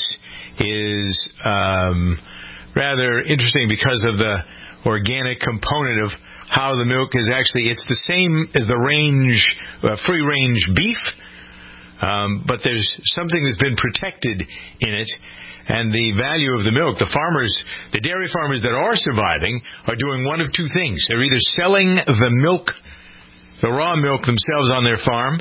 is um, rather interesting because of the organic component of how the milk is actually, it's the same as the range, uh, free-range beef, um, but there's something that's been protected in it. And the value of the milk, the farmers, the dairy farmers that are surviving are doing one of two things. They're either selling the milk, the raw milk themselves on their farm,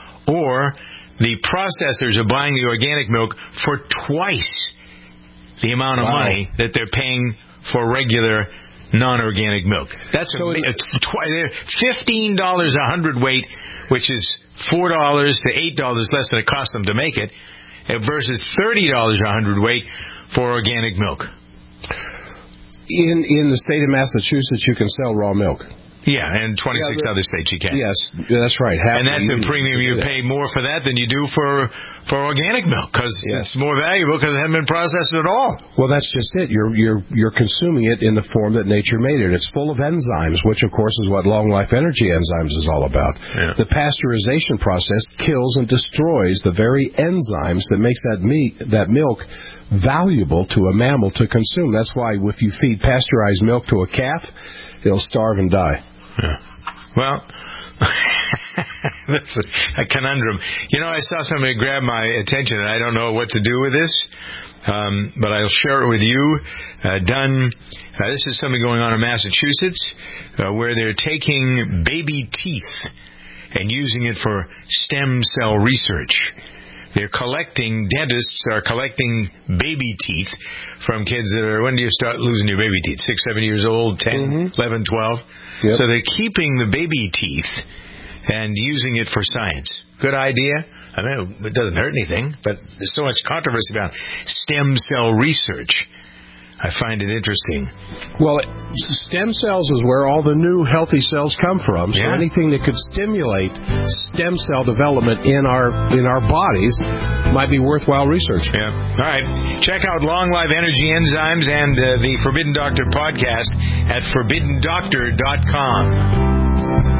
or the processors are buying the organic milk for twice the amount of wow. money that they're paying for regular non-organic milk. That's so a, a tw- fifteen dollars a hundredweight, which is four dollars to eight dollars less than it costs them to make it, versus thirty dollars a hundredweight for organic milk. In in the state of Massachusetts, you can sell raw milk. Yeah, and twenty-six yeah, other states you can. Yes, that's right. Half and that's a premium you pay more for that than you do for for organic milk because yes. it's more valuable because it hasn't been processed at all. Well, that's just it. You're you're you're consuming it in the form that nature made it. It's full of enzymes, which of course is what long life energy enzymes is all about. Yeah. The pasteurization process kills and destroys the very enzymes that makes that meat that milk valuable to a mammal to consume. That's why if you feed pasteurized milk to a calf, it'll starve and die. Yeah. Well, that's a, a conundrum. You know, I saw somebody grab my attention, and I don't know what to do with this, um, but I'll share it with you. Uh, done. Uh, this is something going on in Massachusetts uh, where they're taking baby teeth and using it for stem cell research. They're collecting, dentists are collecting baby teeth from kids that are, when do you start losing your baby teeth? Six, seven years old, ten, mm-hmm. eleven, twelve. Yep. So they're keeping the baby teeth and using it for science. Good idea. I mean, it doesn't hurt anything, but there's so much controversy about stem cell research. I find it interesting. Well, stem cells is where all the new healthy cells come from. So yeah. anything that could stimulate stem cell development in our in our bodies might be worthwhile research. Yeah. All right. Check out Long Life Energy Enzymes and uh, the Forbidden Doctor podcast at forbidden doctor dot com.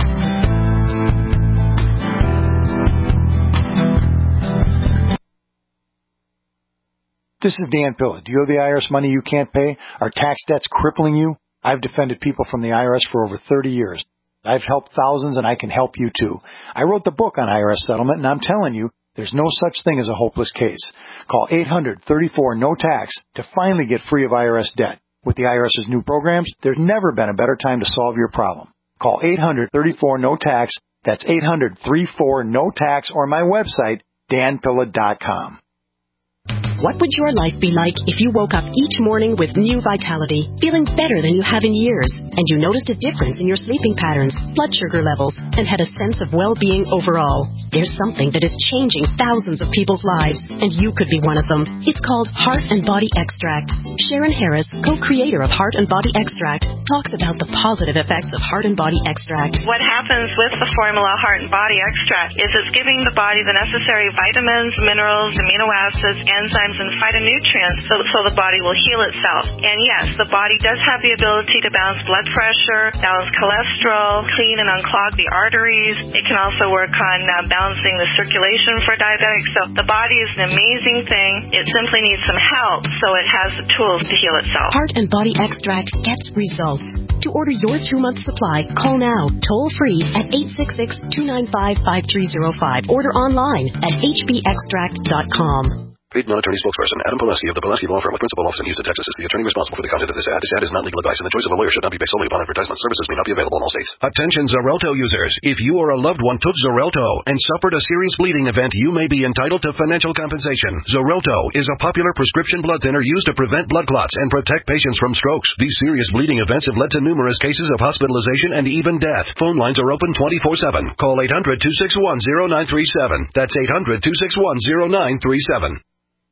This is Dan Pilla. Do you have the I R S money you can't pay? Are tax debts crippling you? I've defended people from the I R S for over thirty years. I've helped thousands, and I can help you too. I wrote the book on I R S settlement, and I'm telling you, there's no such thing as a hopeless case. Call eight hundred, thirty-four, no tax to finally get free of I R S debt. With the IRS's new programs, there's never been a better time to solve your problem. Call eight hundred, thirty-four, no tax. That's eight hundred, thirty-four, no tax, or my website, dan pilla dot com. What would your life be like if you woke up each morning with new vitality, feeling better than you have in years, and you noticed a difference in your sleeping patterns, blood sugar levels, and had a sense of well-being overall? There's something that is changing thousands of people's lives, and you could be one of them. It's called Heart and Body Extract. Sharon Harris, co-creator of Heart and Body Extract, talks about the positive effects of Heart and Body Extract. What happens with the formula Heart and Body Extract is it's giving the body the necessary vitamins, minerals, amino acids, enzymes, and phytonutrients so, so the body will heal itself. And yes, the body does have the ability to balance blood pressure, balance cholesterol, clean and unclog the arteries. It can also work on uh, balancing the circulation for diabetics. So the body is an amazing thing. It simply needs some help so it has the tools to heal itself. Heart and Body Extract gets results. To order your two-month supply, call now, toll-free at eight six six, two nine five, five three zero five. Order online at h b extract dot com. Paid non-attorney spokesperson Adam Pulaski of the Pulaski Law Firm with principal office in Houston, Texas is the attorney responsible for the content of this ad. This ad is not legal advice, and the choice of a lawyer should not be based solely upon advertisement. Services may not be available in all states. Attention Xarelto users. If you or a loved one took Xarelto and suffered a serious bleeding event, you may be entitled to financial compensation. Xarelto is a popular prescription blood thinner used to prevent blood clots and protect patients from strokes. These serious bleeding events have led to numerous cases of hospitalization and even death. Phone lines are open twenty-four seven. Call eight hundred, two six one, zero nine three seven. That's eight hundred, two six one, zero nine three seven.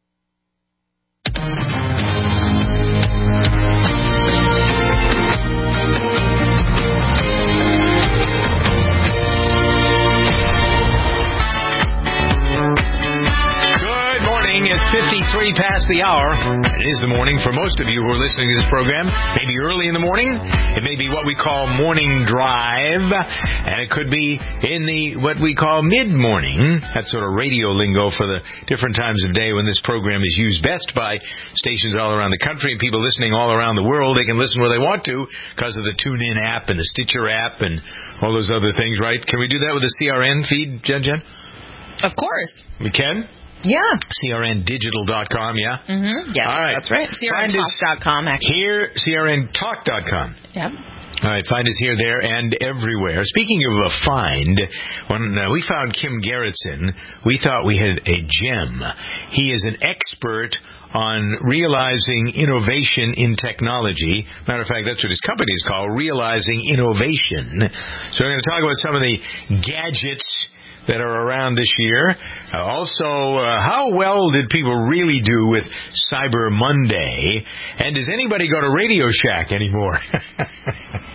fifty-three past the hour. It is the morning for most of you who are listening to this program. Maybe early in the morning. It may be what we call morning drive. And it could be in the what we call mid-morning. That's sort of radio lingo for the different times of day when this program is used best by stations all around the country and people listening all around the world. They can listen where they want to because of the TuneIn app and the Stitcher app and all those other things, right? Can we do that with the C R N feed, Jen Jen? Of course. We can? Yeah. C R N digital dot com, yeah? Mm-hmm. Yeah, all right. That's right. C R N talk dot com, actually. Here, C R N talk dot com. Yep. All right, find us here, there, and everywhere. Speaking of a find, when uh, we found Kim Gerritsen, we thought we had a gem. He is an expert on realizing innovation in technology. Matter of fact, that's what his company is called, Realizing Innovation. So we're going to talk about some of the gadgets that are around this year. Uh, also, uh, how well did people really do with Cyber Monday? And does anybody go to Radio Shack anymore?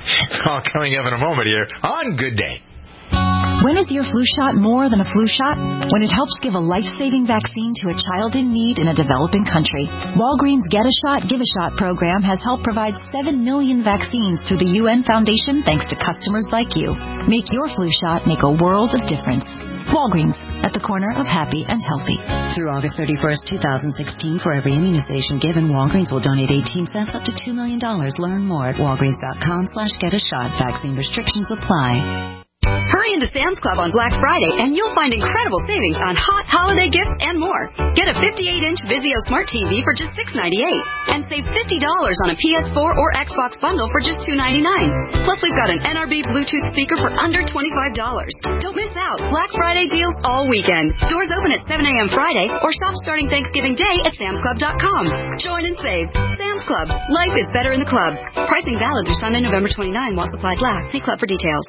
All coming up in a moment here on Good Day. When is your flu shot more than a flu shot? When it helps give a life-saving vaccine to a child in need in a developing country. Walgreens Get a Shot, Give a Shot program has helped provide seven million vaccines through the U N Foundation thanks to customers like you. Make your flu shot make a world of difference. Walgreens, at the corner of happy and healthy. Through August thirty-first, twenty sixteen, for every immunization given, Walgreens will donate eighteen cents up to two million dollars. Learn more at walgreens.com slash get a shot. Vaccine restrictions apply. Hurry into Sam's Club on Black Friday and you'll find incredible savings on hot holiday gifts and more. Get a fifty-eight inch Vizio Smart T V for just six ninety-eight and save fifty dollars on a P S four or Xbox bundle for just two ninety-nine. Plus, we've got an N R B Bluetooth speaker for under twenty-five dollars. Don't miss out. Black Friday deals all weekend. Doors open at seven a.m. Friday or shop starting Thanksgiving Day at Sam's Club dot com. Join and save. Sam's Club. Life is better in the club. Pricing valid through Sunday, November twenty-ninth while supplies last. See club for details.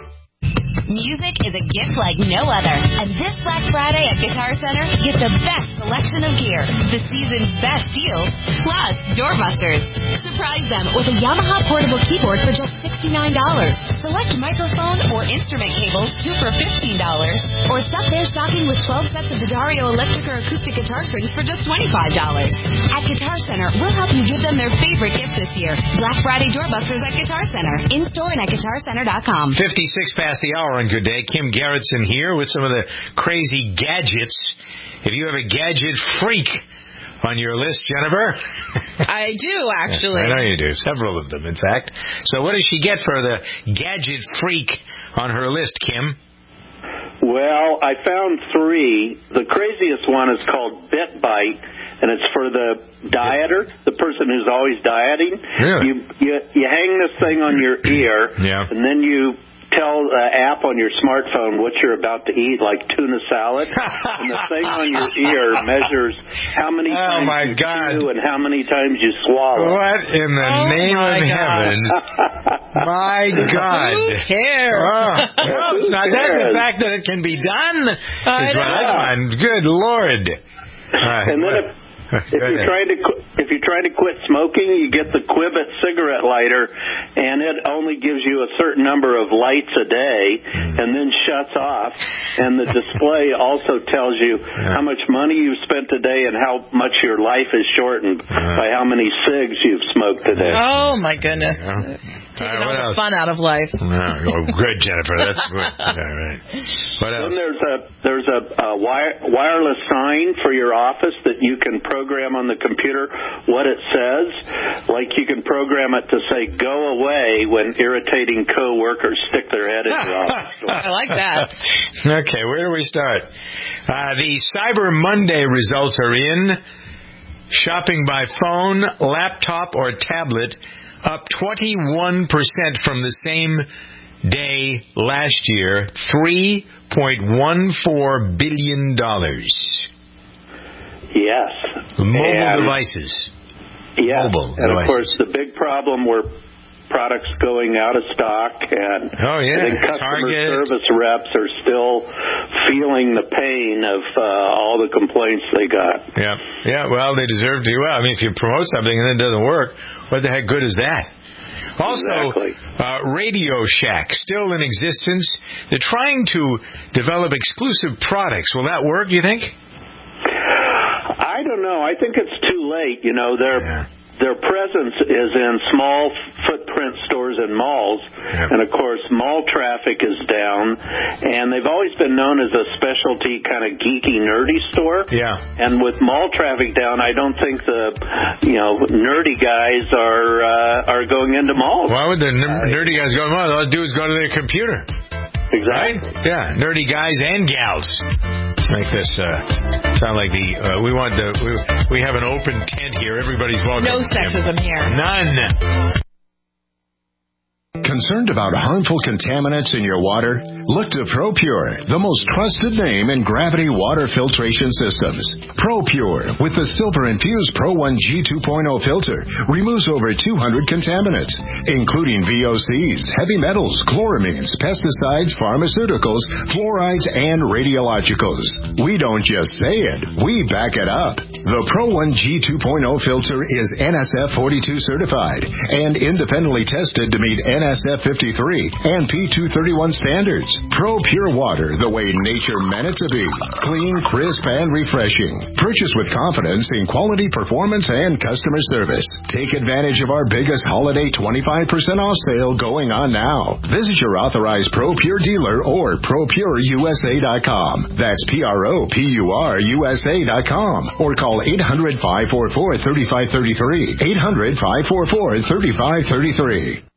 Music is a gift like no other. And this Black Friday at Guitar Center, get the best selection of gear, the season's best deals, plus doorbusters. Surprise them with a Yamaha portable keyboard for just sixty-nine dollars. Select microphone or instrument cables, two for fifteen dollars. Or stuff their stocking with twelve sets of the Dario electric or acoustic guitar strings for just twenty-five dollars. At Guitar Center, we'll help you give them their favorite gift this year. Black Friday doorbusters at Guitar Center. In-store and at guitar center dot com. fifty-six past the hour on Good Day. Kim Garrettson here with some of the crazy gadgets. If you have a gadget freak on your list, Jennifer? I do, actually. I know you do. Several of them, in fact. So what does she get for the gadget freak on her list, Kim? Well, I found three. The craziest one is called BitBite, and it's for the dieter, the person who's always dieting. Really? You, you, you hang this thing on your ear, yeah. and then you tell the app on your smartphone what you're about to eat, like tuna salad, and the thing on your ear measures how many oh times my you God. chew and how many times you swallow. What in the oh name of gosh. heaven? My God. Who cares? Oh, no, it's not that. The fact that it can be done is what I find. Good Lord. All right. And then if, if you're trying to if you're trying to quit smoking, you get the Quibbit cigarette lighter, and it only gives you a certain number of lights a day, and then shuts off. And the display also tells you yeah. how much money you've spent today and how much your life is shortened uh, by how many cigs you've smoked today. Oh my goodness! Yeah. Taking all, all the else? fun out of life. Oh, good, Jennifer. That's good. All right. What else? Then there's a there's a, a wire, wireless sign for your office that you can program on the computer what it says. Like you can program it to say "Go away" when irritating coworkers stick their head in your office. I like that. Okay, where do we start? Uh, the Cyber Monday results are in. Shopping by phone, laptop, or tablet up twenty-one percent from the same day last year, three point one four billion dollars. Yes. Mobile and, devices. Yes. Mobile and, devices. of course, the big problem were products going out of stock, and oh, yeah. I think customer Target. service reps are still feeling the pain of uh, all the complaints they got. Yeah, yeah. Well, they deserve to. Well, I mean, if you promote something and it doesn't work, what the heck good is that? Also, exactly. uh, Radio Shack, still in existence. They're trying to develop exclusive products. Will that work, you think? I don't know. I think it's too late. You know, they're... Yeah. Their presence is in small footprint stores and malls, yeah. and of course mall traffic is down, and they've always been known as a specialty kind of geeky, nerdy store. Yeah. And with mall traffic down, I don't think the, you know, nerdy guys are uh, are going into malls. Why would the n- nerdy guys go to malls? All they do is go to their computer. Exactly. Right? Yeah, nerdy guys and gals. Let's make this uh, sound like the uh, we want the we, we have an open tent here. Everybody's welcome. No sexism here. None. Concerned about harmful contaminants in your water? Look to ProPure, the most trusted name in gravity water filtration systems. ProPure, with the silver-infused Pro one G two point oh filter, removes over two hundred contaminants, including V O Cs, heavy metals, chloramines, pesticides, pharmaceuticals, fluorides, and radiologicals. We don't just say it, we back it up. The Pro one G two point oh filter is N S F forty-two certified and independently tested to meet N S S F fifty-three and P two thirty-one standards. Pro Pure Water, the way nature meant it to be. Clean, crisp, and refreshing. Purchase with confidence in quality, performance, and customer service. Take advantage of our biggest holiday twenty-five percent off sale going on now. Visit your authorized Pro Pure dealer or pro pure U S A dot com. That's P R O P U R U S A dot com. Or call eight hundred, five four four, three five three three. eight hundred, five four four, three five three three.